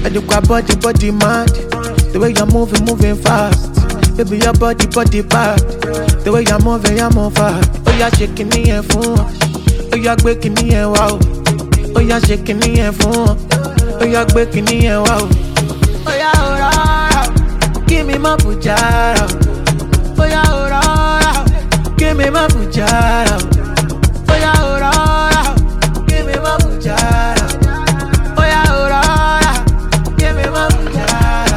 Adequate body mad. The way you're moving fast. Baby, your body bad. The way you're moving fast. Oh, you're shaking the phone. Oh, you're breaking the wow. Oh, you're shaking the phone. Oh, you're breaking the wow. Oh, yeah, oh, give me my pujara. Oh, yeah, oh, give me my pujara. Oh, yeah, oh, give me my pujara. Oh, yeah, oh, give me my pujara.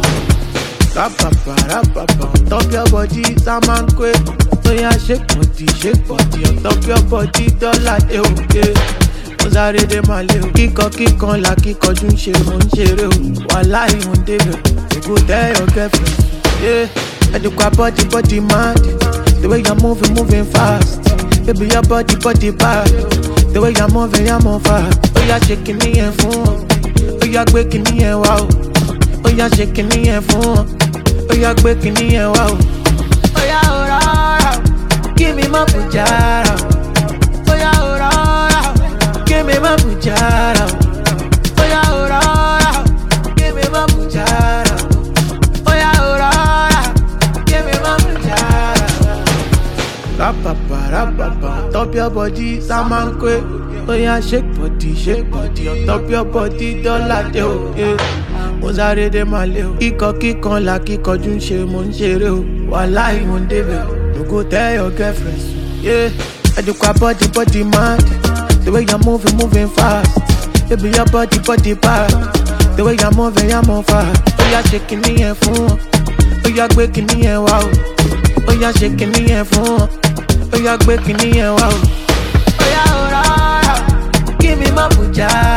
Rapapa, top your body, Saman quick. Oh, yeah, shake body, on top your body, dollar, okay. Mozare de maleo, kíkan la kíkan ju ń ṣe mo ń ṣeré o. Wàláì mo ń débẹ̀, you go tell your girlfriend. Yeah, adequate body mad. The way you're moving fast. Baby, your body bad. The way you're moving fast. Oh, you're shaking the phone. Oh, you're breaking the wow. Oh, you're shaking the phone. Oh, you're breaking the wow. Oh, yeah, oh, give me my pujara. Oh, yeah, oh, give me my pujara. Oh, yeah, oh, give me my pujara. Oh, yeah, oh, give me my pujara. Rapapa, top your body, Saman quick. Oh, yeah, shake body, on top your body, dollar, okay. Mozare de maleo, kíkan la kíkan ju ń ṣe mo ń ṣeré o. Wàláì mo ń débẹ̀, you go tell your girlfriend. Yeah, adequate body mad. The way you're moving fast. Baby, your body bad. The way you're moving fast. Oh, you're shaking the phone. Oh, you're breaking the wow. Oh, you're shaking the phone. Oh, you're breaking the wow. Oh, yeah, oh, give me my pujara.